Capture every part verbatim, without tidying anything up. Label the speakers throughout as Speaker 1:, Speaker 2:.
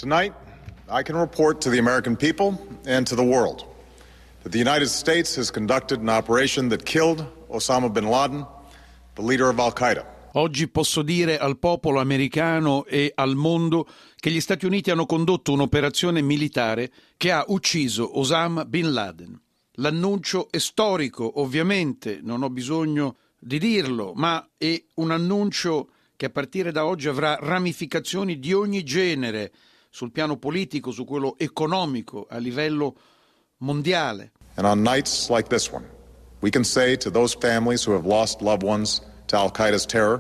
Speaker 1: Tonight, I can report to the American people and to the world that the United States has conducted an operation that killed Osama bin Laden, the leader of Al-Qaeda.
Speaker 2: Oggi posso dire al popolo americano e al mondo che gli Stati Uniti hanno condotto un'operazione militare che ha ucciso Osama bin Laden. L'annuncio è storico, ovviamente, non ho bisogno di dirlo, ma è un annuncio che a partire da oggi avrà ramificazioni di ogni genere sul piano politico, su quello economico, a livello mondiale.
Speaker 1: And on nights like this one, we can say to those families who have lost loved ones to Al-Qaeda's terror,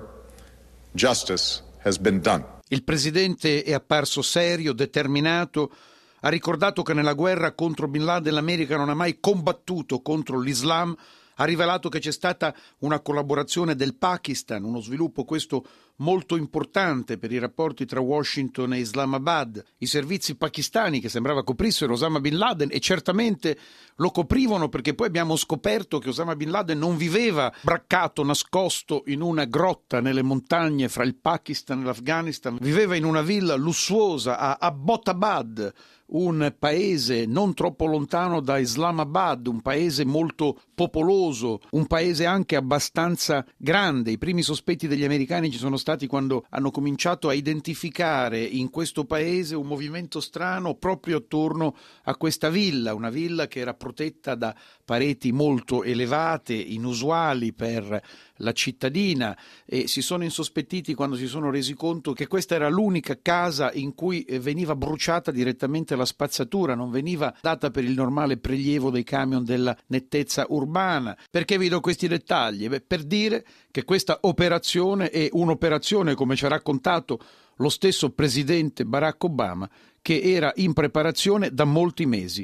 Speaker 1: justice has been done.
Speaker 2: Il presidente è apparso serio, determinato, ha ricordato che nella guerra contro Bin Laden l'America non ha mai combattuto contro l'Islam, ha rivelato che c'è stata una collaborazione del Pakistan, uno sviluppo questo molto importante per i rapporti tra Washington e Islamabad. I servizi pakistani che sembrava coprissero Osama Bin Laden e certamente lo coprivano, perché poi abbiamo scoperto che Osama Bin Laden non viveva braccato, nascosto in una grotta nelle montagne fra il Pakistan e l'Afghanistan, viveva in una villa lussuosa a Abbottabad, un paese non troppo lontano da Islamabad, un paese molto popoloso, un paese anche abbastanza grande. I primi sospetti degli americani ci sono stati quando hanno cominciato a identificare in questo paese un movimento strano proprio attorno a questa villa, una villa che era protetta da pareti molto elevate, inusuali per la cittadina, e si sono insospettiti quando si sono resi conto che questa era l'unica casa in cui veniva bruciata direttamente la spazzatura, non veniva data per il normale prelievo dei camion della nettezza urbana. Perché vi do questi dettagli? Beh, per dire che questa operazione è un'operazione, come ci ha raccontato lo stesso presidente Barack Obama, che era in preparazione da molti mesi.